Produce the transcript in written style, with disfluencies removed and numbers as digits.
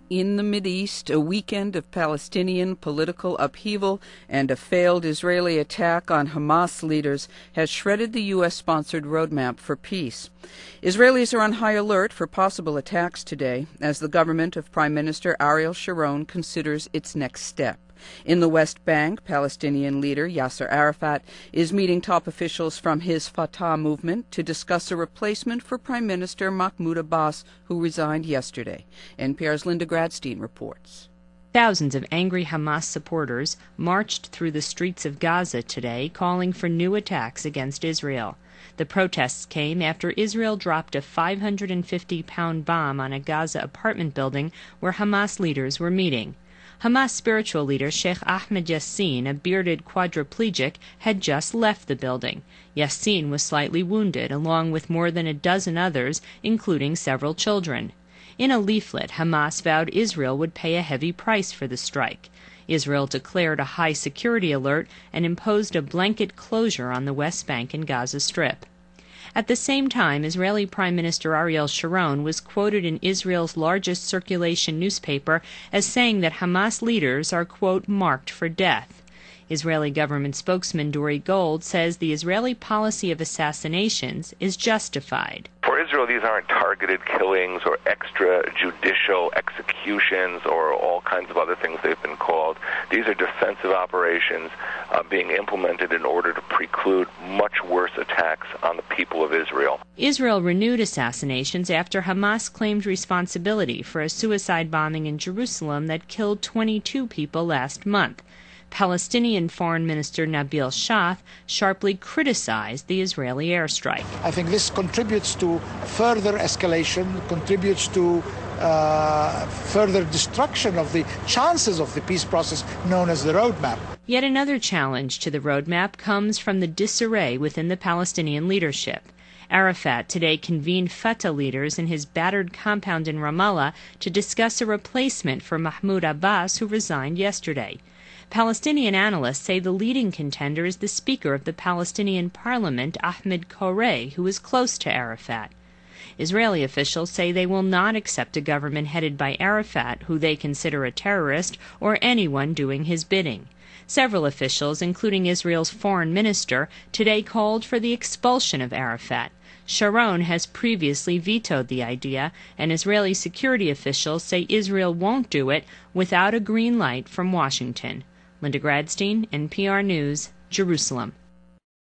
In the Mideast, a weekend of Palestinian political upheaval and a failed Israeli attack on Hamas leaders has shredded the U.S.-sponsored roadmap for peace. Israelis are on high alert for possible attacks today as the government of Prime Minister Ariel Sharon considers its next step. In the West Bank, Palestinian leader Yasser Arafat is meeting top officials from his Fatah movement to discuss a replacement for Prime Minister Mahmoud Abbas, who resigned yesterday. NPR's Linda Gradstein reports. Thousands of angry Hamas supporters marched through the streets of Gaza today, calling for new attacks against Israel. The protests came after Israel dropped a 550-pound bomb on a Gaza apartment building where Hamas leaders were meeting. Hamas spiritual leader Sheikh Ahmed Yassin, a bearded quadriplegic, had just left the building. Yassin was slightly wounded, along with more than a dozen others, including several children. In a leaflet, Hamas vowed Israel would pay a heavy price for the strike. Israel declared a high security alert and imposed a blanket closure on the West Bank and Gaza Strip. At the same time, Israeli Prime Minister Ariel Sharon was quoted in Israel's largest circulation newspaper as saying that Hamas leaders are, quote, marked for death. Israeli government spokesman Dori Gold says the Israeli policy of assassinations is justified. For Israel, these aren't targeted killings or extrajudicial executions or all kinds of other things they've been called. These are defensive operations being implemented in order to preclude much worse attacks on the people of Israel. Israel renewed assassinations after Hamas claimed responsibility for a suicide bombing in Jerusalem that killed 22 people last month. Palestinian Foreign Minister Nabil Shaath sharply criticized the Israeli airstrike. I think this contributes to further escalation, contributes to further destruction of the chances of the peace process known as the roadmap. Yet another challenge to the roadmap comes from the disarray within the Palestinian leadership. Arafat today convened Fatah leaders in his battered compound in Ramallah to discuss a replacement for Mahmoud Abbas, who resigned yesterday. Palestinian analysts say the leading contender is the Speaker of the Palestinian Parliament, Ahmed Koreh, who is close to Arafat. Israeli officials say they will not accept a government headed by Arafat, who they consider a terrorist, or anyone doing his bidding. Several officials, including Israel's foreign minister, today called for the expulsion of Arafat. Sharon has previously vetoed the idea, and Israeli security officials say Israel won't do it without a green light from Washington. Linda Gradstein, NPR News, Jerusalem.